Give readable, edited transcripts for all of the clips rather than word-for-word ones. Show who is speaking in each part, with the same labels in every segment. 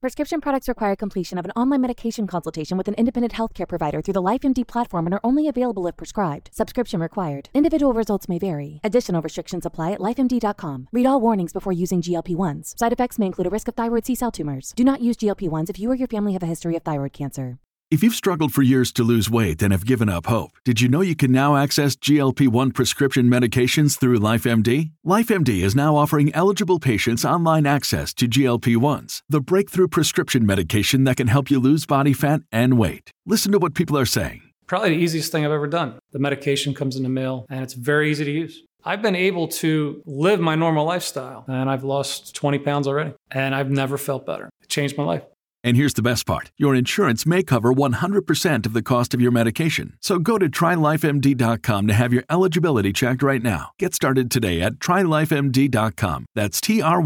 Speaker 1: Prescription products require completion of an online medication consultation with an independent healthcare provider through the LifeMD platform and are only available if prescribed. Subscription required. Individual results may vary. Additional restrictions apply at lifemd.com. Read all warnings before using GLP-1s. Side effects may include a risk of thyroid C-cell tumors. Do not use GLP-1s if you or your family have a history of thyroid cancer.
Speaker 2: If you've struggled for years to lose weight and have given up hope, did you know you can now access GLP-1 prescription medications through LifeMD? LifeMD is now offering eligible patients online access to GLP-1s, the breakthrough prescription medication that can help you lose body fat and weight. Listen to what people are saying.
Speaker 3: Probably the easiest thing I've ever done. The medication comes in the mail, and it's very easy to use. I've been able to live my normal lifestyle, and I've lost 20 pounds already, and I've never felt better. It changed my life.
Speaker 2: And here's the best part. Your insurance may cover 100% of the cost of your medication. So go to TryLifeMD.com to have your eligibility checked right now. Get started today at TryLifeMD.com. That's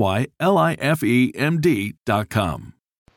Speaker 2: TryLifeMD.com.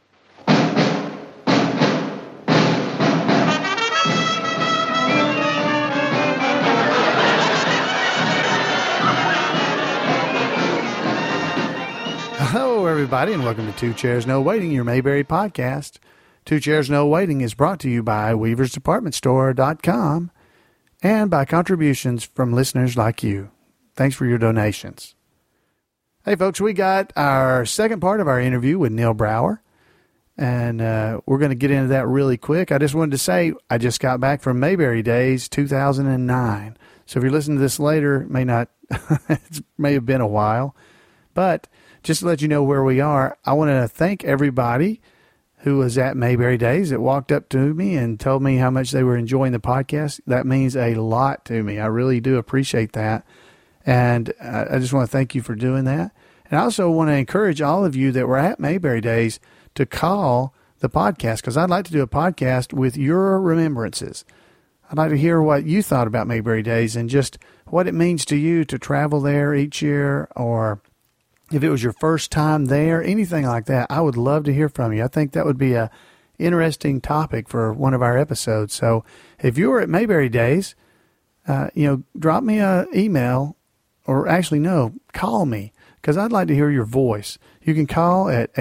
Speaker 4: Hello, everybody, and welcome to Two Chairs No Waiting, your Mayberry podcast. Two Chairs No Waiting is brought to you by WeaversDepartmentStore.com and by contributions from listeners like you. Thanks for your donations. Hey, folks, we got our second part of our interview with Neil Brower, and we're going to get into that really quick. I just wanted to say I just got back from Mayberry Days 2009. So if you're listening to this later, it may have been a while, but just to let you know where we are, I want to thank everybody who was at Mayberry Days that walked up to me and told me how much they were enjoying the podcast. That means a lot to me. I really do appreciate that. And I just want to thank you for doing that. And I also want to encourage all of you that were at Mayberry Days to call the podcast, because I'd like to do a podcast with your remembrances. I'd like to hear what you thought about Mayberry Days and just what it means to you to travel there each year, or if it was your first time there, anything like that. I would love to hear from you. I think that would be a interesting topic for one of our episodes. So if you were at Mayberry Days, drop me an email, or actually, no, call me, because I'd like to hear your voice. You can call at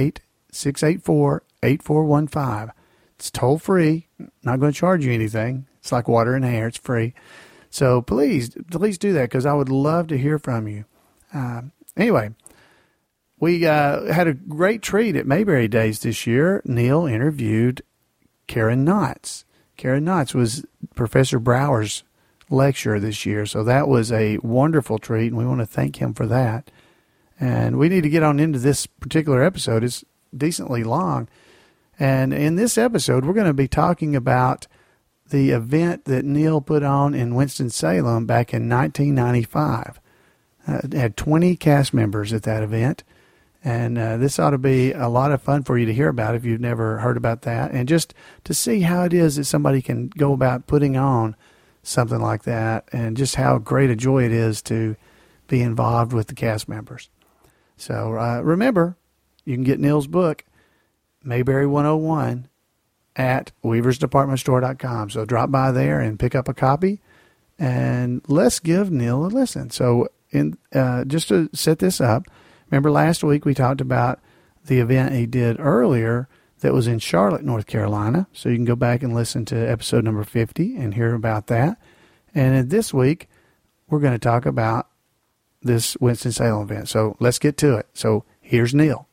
Speaker 4: 888-684-8415. It's toll free. Not going to charge you anything. It's like water and air. It's free. So please do that, because I would love to hear from you. Anyway, we had a great treat at Mayberry Days this year. Neil interviewed Karen Knotts. Karen Knotts was Professor Brower's lecturer this year, so that was a wonderful treat, and we want to thank him for that. And we need to get on into this particular episode. It's decently long. And in this episode, we're going to be talking about the event that Neil put on in Winston-Salem back in 1995. It had 20 cast members at that event, and this ought to be a lot of fun for you to hear about if you've never heard about that, and just to see how it is that somebody can go about putting on something like that, and just how great a joy it is to be involved with the cast members. So remember, you can get Neil's book, Mayberry 101, at WeaversDepartmentStore.com. So drop by there and pick up a copy, and let's give Neil a listen. So just to set this up, remember last week we talked about the event he did earlier that was in Charlotte, North Carolina. So you can go back and listen to episode number 50 and hear about that. And this week, we're going to talk about this Winston-Salem event. So let's get to it. So here's Neil.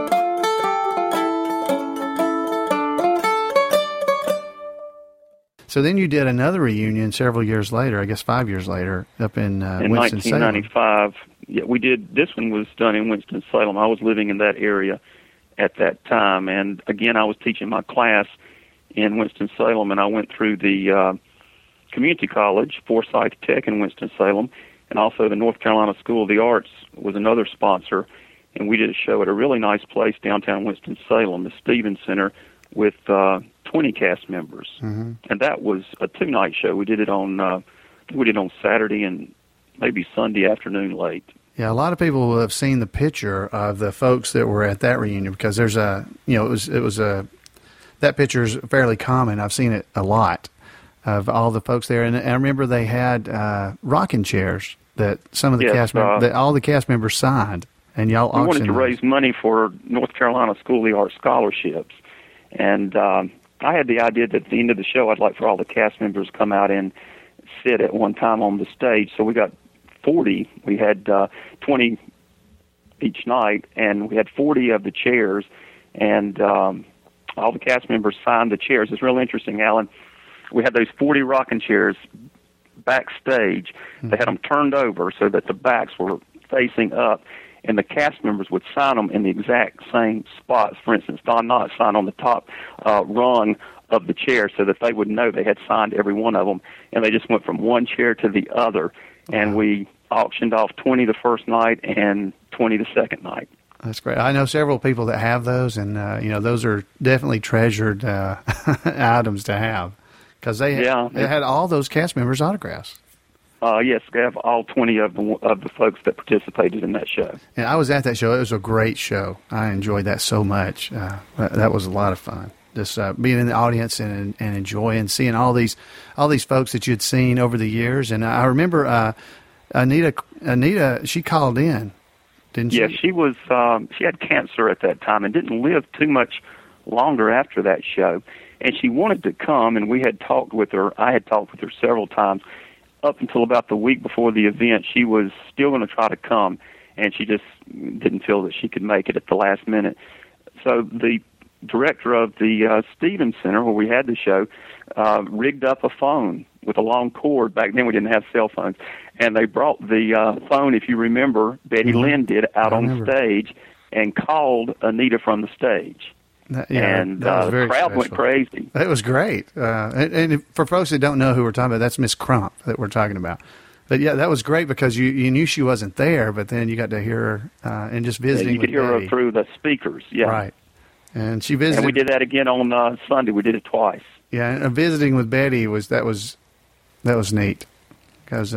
Speaker 4: So then you did another reunion several years later, I guess 5 years later, up in Winston-Salem.
Speaker 5: 1995. Yeah, we did. This one was done in Winston-Salem. I was living in that area at that time. And again, I was teaching my class in Winston-Salem, and I went through the community college, Forsyth Tech in Winston-Salem, and also the North Carolina School of the Arts was another sponsor. And we did a show at a really nice place downtown Winston-Salem, the Stevens Center, with 20 cast members. Mm-hmm. And that was a two-night show. We did it on Saturday and maybe Sunday afternoon late.
Speaker 4: Yeah, a lot of people will have seen the picture of the folks that were at that reunion, because there's that picture is fairly common. I've seen it a lot of all the folks there. And I remember they had rocking chairs that some of the cast members, that all the cast members signed And y'all
Speaker 5: we wanted
Speaker 4: auctioned
Speaker 5: to
Speaker 4: those.
Speaker 5: raise money for North Carolina School of the Arts scholarships. And I had the idea that at the end of the show, I'd like for all the cast members to come out and sit at one time on the stage. So we got 40. We had 20 each night, and we had 40 of the chairs, and all the cast members signed the chairs. It's real interesting, Alan. We had those 40 rocking chairs backstage. They had them turned over so that the backs were facing up, and the cast members would sign them in the exact same spots. For instance, Don Knotts signed on the top rung of the chair so that they would know they had signed every one of them, and they just went from one chair to the other, and we auctioned off 20 the first night and 20 the second night.
Speaker 4: That's great. I know several people that have those, and those are definitely treasured items to have because they had all those cast members' autographs.
Speaker 5: Yes, we have all 20 of the folks that participated in that show.
Speaker 4: And I was at that show. It was a great show. I enjoyed that so much. That was a lot of fun. Just being in the audience and enjoying seeing all these folks that you'd seen over the years. And I remember Anita, she called in, didn't she?
Speaker 5: Yeah, she was. She had cancer at that time and didn't live too much longer after that show. And she wanted to come, and we had talked with her. I had talked with her several times. Up until about the week before the event, she was still going to try to come, and she just didn't feel that she could make it at the last minute. So the director of the Stevens Center, where we had the show, rigged up a phone with a long cord. Back then we didn't have cell phones. And they brought the phone, if you remember, Betty Lynn did, out on stage and called Anita from the stage. And the crowd went crazy.
Speaker 4: That was great. And for folks that don't know who we're talking about, that's Miss Crump that we're talking about. But yeah, that was great because you knew she wasn't there, but then you got to hear her and just visiting.
Speaker 5: You could hear her through the speakers. Yeah,
Speaker 4: right. And she visited.
Speaker 5: And we did that again on Sunday. We did it twice.
Speaker 4: Yeah, and visiting with Betty was neat because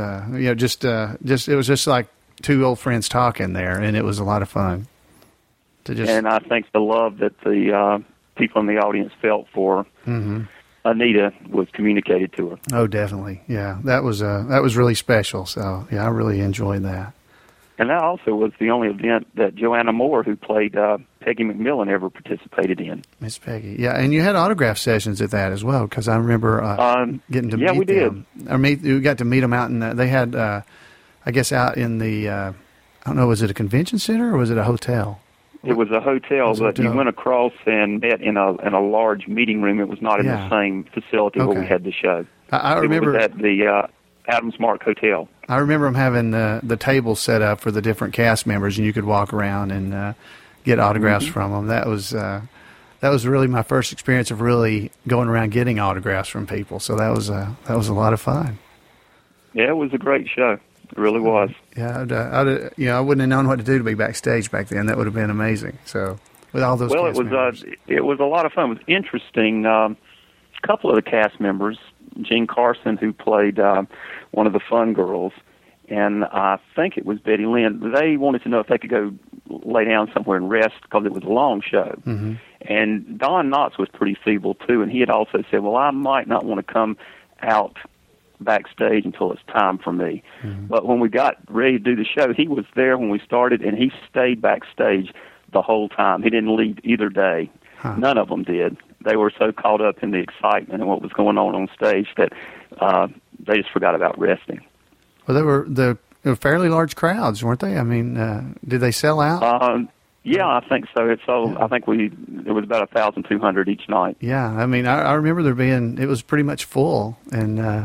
Speaker 4: it was just like two old friends talking there, and it was a lot of fun. And I think the love that the people in the audience felt for Anita was communicated to her. Oh, definitely. Yeah, that was really special. So, yeah, I really enjoyed that.
Speaker 5: And that also was the only event that Joanna Moore, who played Peggy McMillan, ever participated in.
Speaker 4: Miss Peggy. Yeah, and you had autograph sessions at that as well, because I remember getting to meet them.
Speaker 5: Yeah, we did.
Speaker 4: We got to meet them out in they had, I guess, out in the, I don't know, was it a convention center or was it a hotel?
Speaker 5: It was a hotel, but you went across and met in a large meeting room. It was not in the same facility where we had the show.
Speaker 4: I remember
Speaker 5: it was at the Adams Mark Hotel.
Speaker 4: I remember them having the table set up for the different cast members, and you could walk around and get autographs from them. That was really my first experience of really going around getting autographs from people. So that was a lot of fun.
Speaker 5: Yeah, it was a great show. It really was.
Speaker 4: Yeah, I wouldn't have known what to do to be backstage back then. That would have been amazing. So, with all those cast members.
Speaker 5: It was a lot of fun. It was interesting. A couple of the cast members, Jean Carson, who played one of the Fun Girls, and I think it was Betty Lynn, they wanted to know if they could go lay down somewhere and rest because it was a long show. Mm-hmm. And Don Knotts was pretty feeble, too, and he had also said, well, I might not want to come out backstage until it's time for me. Mm-hmm. But when we got ready to do the show, he was there when we started, and he stayed backstage the whole time. He didn't leave either day. Huh. None of them did. They were so caught up in the excitement and what was going on stage that they just forgot about resting.
Speaker 4: Well, they were fairly large crowds, weren't they? I mean, did they sell out?
Speaker 5: Yeah, I think so. I think it was about 1,200 each night.
Speaker 4: Yeah, I mean, I remember it was pretty much full, and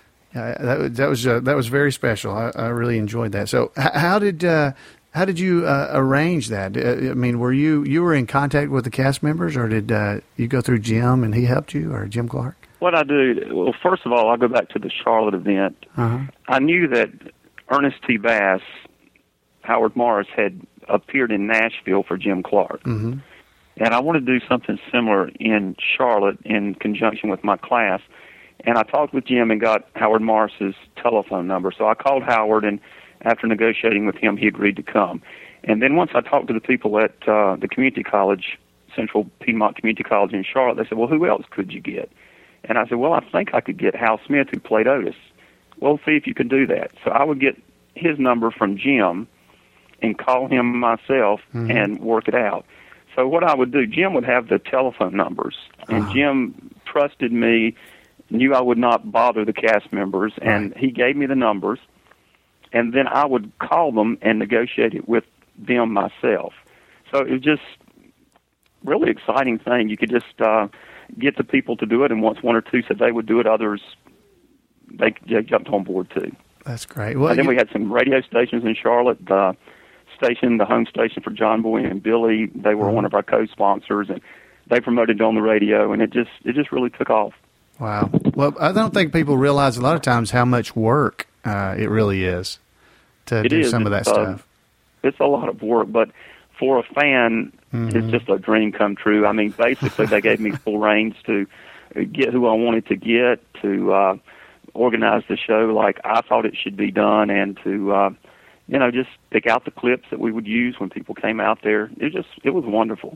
Speaker 4: that was very special. I really enjoyed that. So how did you arrange that? I mean, were you were in contact with the cast members, or did you go through Jim and he helped you, or Jim Clark?
Speaker 5: What I do, well, first of all, I'll go back to the Charlotte event. Uh-huh. I knew that Ernest T. Bass, Howard Morris, had appeared in Nashville for Jim Clark. Mm-hmm. And I wanted to do something similar in Charlotte in conjunction with my class. And I talked with Jim and got Howard Morris's telephone number. So I called Howard, and after negotiating with him, he agreed to come. And then once I talked to the people at the community college, Central Piedmont Community College in Charlotte, they said, well, who else could you get? And I said, well, I think I could get Hal Smith, who played Otis. Well, see if you can do that. So I would get his number from Jim, and call him myself and work it out. So what I would do, Jim would have the telephone numbers, and Jim trusted me, knew I would not bother the cast members, and he gave me the numbers, and then I would call them and negotiate it with them myself. So it was just really exciting thing. You could just get the people to do it, and once one or two said they would do it, others, they jumped on board too.
Speaker 4: That's great. Well,
Speaker 5: and then we had some radio stations in Charlotte. The home station for John Boy and Billy, they were one of our co-sponsors, and they promoted it on the radio, and it just really took off.
Speaker 4: Wow. Well, I don't think people realize a lot of times how much work it really is to do some of that stuff.
Speaker 5: It's a lot of work, but for a fan, it's just a dream come true. I mean, basically, they gave me full reins to get who I wanted to get, to organize the show like I thought it should be done, and to just pick out the clips that we would use when people came out there. It was wonderful.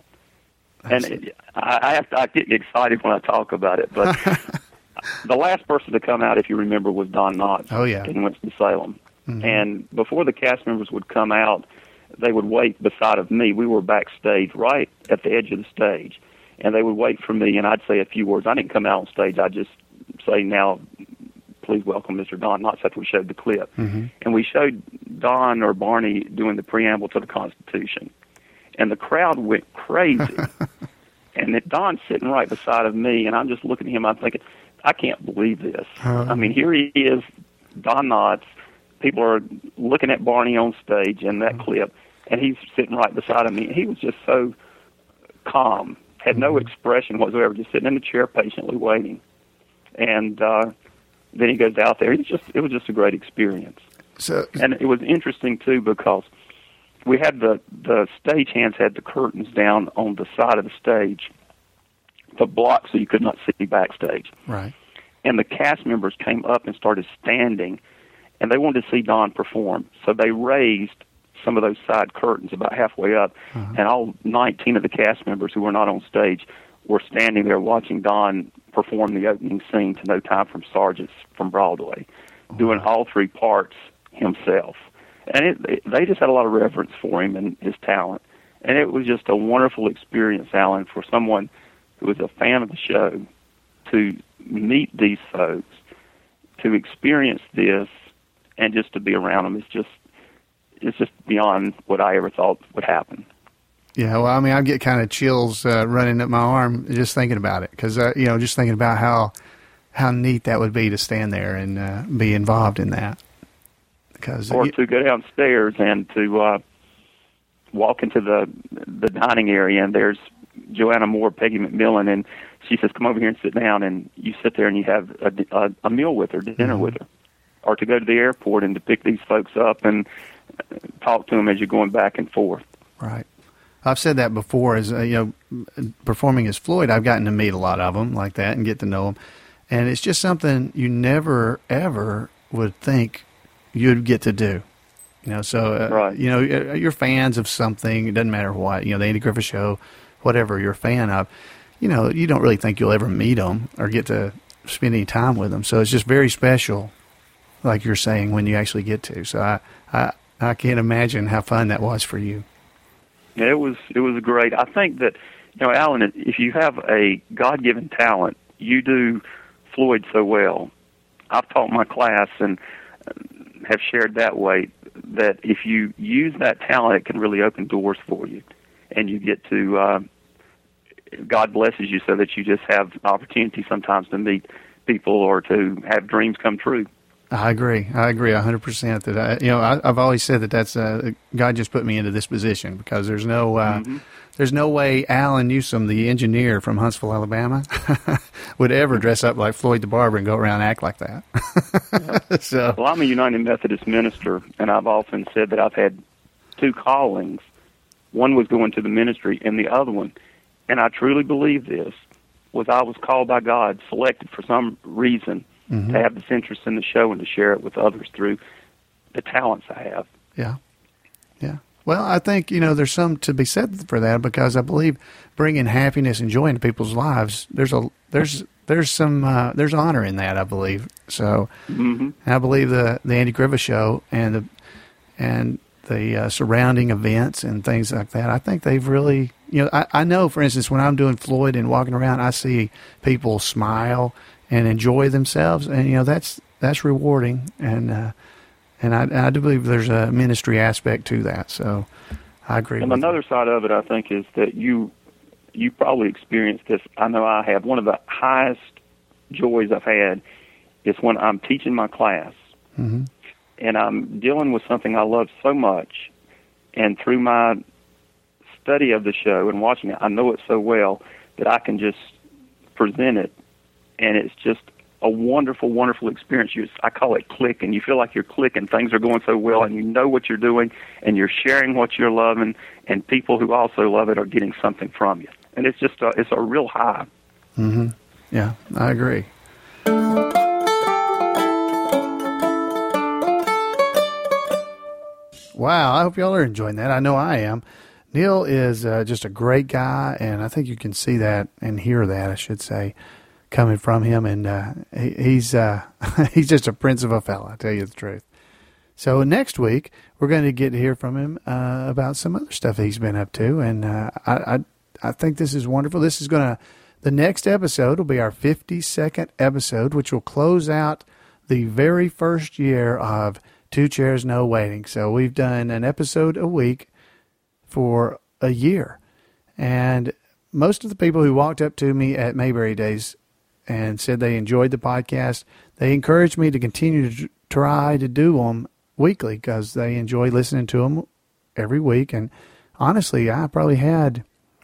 Speaker 5: And I get excited when I talk about it, but the last person to come out, if you remember, was Don Knotts in Winston-Salem. And before the cast members would come out, they would wait beside of me. We were backstage right at the edge of the stage, and they would wait for me, and I'd say a few words. I didn't come out on stage. I'd just say, "Now, please welcome Mr. Don Knotts," after we showed the clip. And we showed Don or Barney doing the preamble to the Constitution. And the crowd went crazy. And Don's sitting right beside of me, and I'm just looking at him. I'm thinking, I can't believe this. I mean, here he is, Don Knotts. People are looking at Barney on stage in that clip, and he's sitting right beside of me. He was just so calm, had no expression whatsoever, just sitting in the chair patiently waiting. And then he goes out there. It was just a great experience. And it was interesting, too, because we had the stagehands had the curtains down on the side of the stage, the block, so you could not see backstage.
Speaker 4: Right.
Speaker 5: And the cast members came up and started standing, and they wanted to see Don perform. So they raised some of those side curtains about halfway up, and all 19 of the cast members who were not on stage were standing there watching Don perform the opening scene to No Time for Sergeants from Broadway, doing all three parts himself. And they just had a lot of reverence for him and his talent. And it was just a wonderful experience, Alan, for someone who was a fan of the show to meet these folks, to experience this, and just to be around them. It's just beyond what I ever thought would happen.
Speaker 4: Yeah, well, I mean, I get kind of chills running up my arm just thinking about it, because just thinking about how neat that would be to stand there and be involved in that.
Speaker 5: Or to go downstairs and to walk into the dining area, and there's Joanna Moore, Peggy McMillan, and she says, "Come over here and sit down," and you sit there and you have a meal with her, dinner with her. Or to go to the airport and to pick these folks up and talk to them as you're going back and forth.
Speaker 4: Right. I've said that before. As performing as Floyd, I've gotten to meet a lot of them like that and get to know them, and it's just something you never ever would think you'd get to do.
Speaker 5: Right.
Speaker 4: You're fans of something. It doesn't matter what. The Andy Griffith Show, whatever you're a fan of. You don't really think you'll ever meet them or get to spend any time with them. So it's just very special, like you're saying, when you actually get to. So I can't imagine how fun that was for you.
Speaker 5: Yeah, it was great. I think that, Alan, if you have a God-given talent, you do Floyd so well. I've taught my class and have shared that way, that if you use that talent, it can really open doors for you. And you get to, God blesses you so that you just have opportunity sometimes to meet people or to have dreams come true.
Speaker 4: I agree 100% that I've always said that's God just put me into this position, because there's no way Alan Newsom, the engineer from Huntsville, Alabama, would ever dress up like Floyd the Barber and go around and act like that.
Speaker 5: Well, I'm a United Methodist minister, and I've often said that I've had two callings. One was going to the ministry, and the other one, and I truly believe this, was I was called by God, selected for some reason, to have this interest in the show and to share it with others through the talents I have.
Speaker 4: Yeah. Well, I think, there's some to be said for that, because I believe bringing happiness and joy into people's lives, there's honor in that, I believe. So I believe the Andy Griffith Show and the surrounding events and things like that. I think they've really, I know, for instance, when I'm doing Floyd and walking around, I see people smile and enjoy themselves, and that's rewarding, and I do believe there's a ministry aspect to that. So I agree.
Speaker 5: And
Speaker 4: with
Speaker 5: another
Speaker 4: you.
Speaker 5: side of it, I think, is that you probably experienced this. I know I have. One of the highest joys I've had is when I'm teaching my class.
Speaker 4: Mm-hmm.
Speaker 5: And I'm dealing with something I love so much, and through my study of the show and watching it, I know it so well that I can just present it, and it's just a wonderful, wonderful experience. I call it click, and you feel like you're clicking. Things are going so well, and you know what you're doing, and you're sharing what you're loving, and people who also love it are getting something from you. And it's just it's a real high.
Speaker 4: Mm-hmm. Yeah, I agree. Wow, I hope y'all are enjoying that. I know I am. Neil is just a great guy, and I think you can see that and hear that, I should say, coming from him. And he's he's just a prince of a fella, I tell you the truth. So next week, we're going to get to hear from him about some other stuff he's been up to, and I think this is wonderful. This is the next episode will be our 52nd episode, which will close out the very first year of Two Chairs, No Waiting. So we've done an episode a week for a year. And most of the people who walked up to me at Mayberry Days and said they enjoyed the podcast, they encouraged me to continue to try to do them weekly because they enjoy listening to them every week. And honestly, I probably had,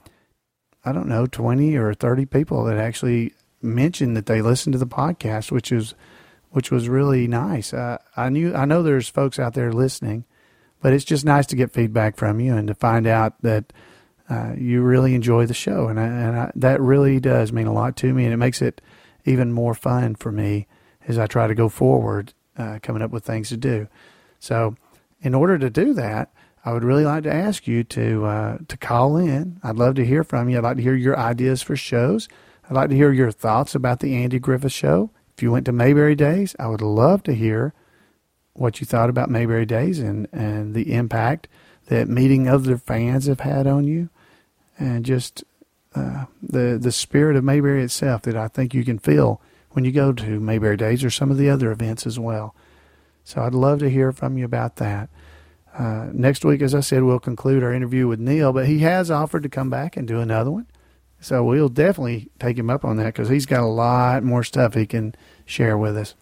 Speaker 4: 20 or 30 people that actually mentioned that they listened to the podcast, which was really nice. I know there's folks out there listening, but it's just nice to get feedback from you and to find out that you really enjoy the show, and that really does mean a lot to me, and it makes it even more fun for me as I try to go forward, coming up with things to do. So, in order to do that, I would really like to ask you to call in. I'd love to hear from you. I'd like to hear your ideas for shows. I'd like to hear your thoughts about the Andy Griffith Show. If you went to Mayberry Days, I would love to hear what you thought about Mayberry Days and the impact that meeting other fans have had on you, and just the spirit of Mayberry itself that I think you can feel when you go to Mayberry Days or some of the other events as well. So I'd love to hear from you about that. Next week, as I said, we'll conclude our interview with Neil, but he has offered to come back and do another one. So we'll definitely take him up on that because he's got a lot more stuff he can share with us.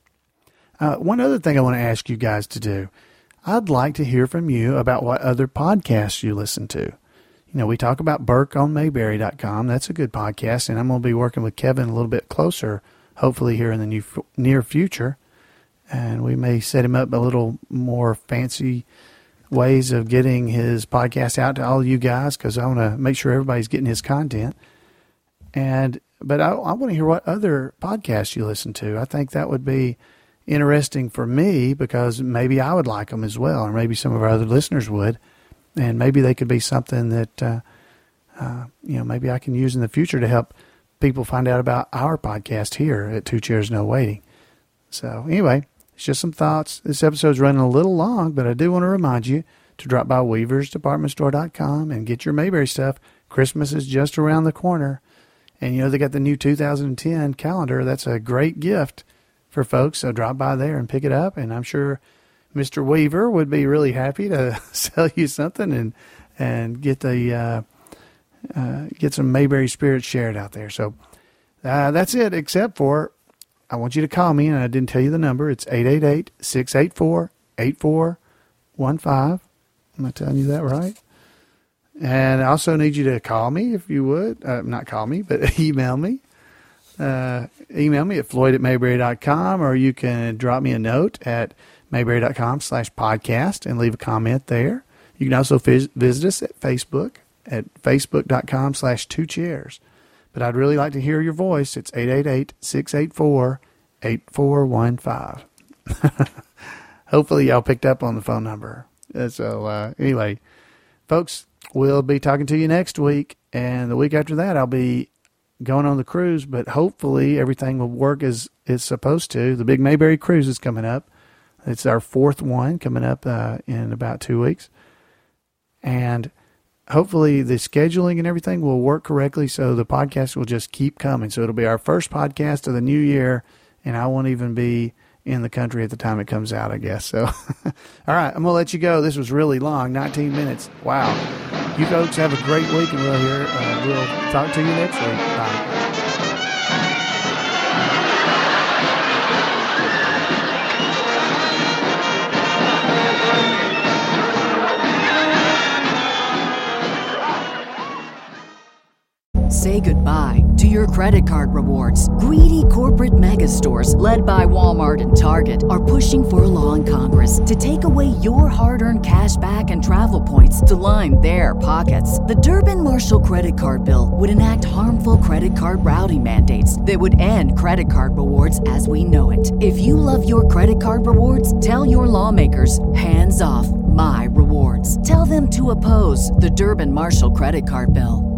Speaker 4: One other thing I want to ask you guys to do, I'd like to hear from you about what other podcasts you listen to. We talk about Burke on Mayberry.com. That's a good podcast, and I'm going to be working with Kevin a little bit closer, hopefully here in the near future. And we may set him up a little more fancy ways of getting his podcast out to all of you guys, because I want to make sure everybody's getting his content. But I want to hear what other podcasts you listen to. I think that would be interesting for me because maybe I would like them as well, or maybe some of our other listeners would, and maybe they could be something that maybe I can use in the future to help people find out about our podcast here at Two Chairs No Waiting. So anyway, it's just some thoughts. This episode's running a little long, but I do want to remind you to drop by weaversdepartmentstore.com and get your Mayberry stuff. Christmas is just around the corner. And, they got the new 2010 calendar. That's a great gift for folks. So drop by there and pick it up. And I'm sure Mr. Weaver would be really happy to sell you something and get get some Mayberry spirit shared out there. So that's it, except for I want you to call me, and I didn't tell you the number. It's 888-684-8415. Am I telling you that right? And I also need you to call me if you would. Not call me, but email me. Email me at floyd@mayberry.com, or you can drop me a note at mayberry.com/podcast and leave a comment there. You can also visit us at Facebook at facebook.com/2chairs. But I'd really like to hear your voice. It's 888-684-8415. Hopefully y'all picked up on the phone number. So anyway, folks, we'll be talking to you next week. And the week after that, I'll be going on the cruise. But hopefully everything will work as it's supposed to. The big Mayberry cruise is coming up. It's our 4th one coming up in about 2 weeks. And hopefully the scheduling and everything will work correctly, so the podcast will just keep coming. So it'll be our first podcast of the new year, and I won't even be in the country at the time it comes out, I guess. So, all right, I'm going to let you go. This was really long, 19 minutes. Wow. You folks have a great week, and we'll talk to you next week. Bye.
Speaker 6: Say goodbye to your credit card rewards. Greedy corporate mega stores, led by Walmart and Target, are pushing for a law in Congress to take away your hard-earned cash back and travel points to line their pockets. The Durbin-Marshall credit card bill would enact harmful credit card routing mandates that would end credit card rewards as we know it. If you love your credit card rewards, tell your lawmakers, hands off my rewards. Tell them to oppose the Durbin-Marshall credit card bill.